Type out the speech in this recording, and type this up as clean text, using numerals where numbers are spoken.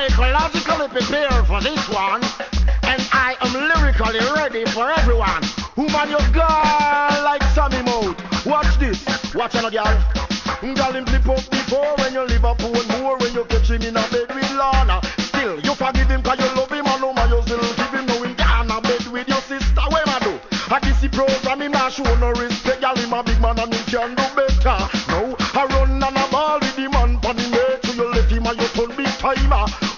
psychologically prepared for this one, and I am lyrically ready for everyone. Woman, you girl like Sammy Mode. Watch this, watch another girl. Girl him flip up before when you live up one more when you catch him in a bed with Lana. Still, you forgive him cause you love him and no man you still give him no him can a bed with your sister. Where I do? I kiss the program him not show no respect. Girl him a big man and him can do better. No, I run and a ball with the man pon him head so you left him and you turn big timer.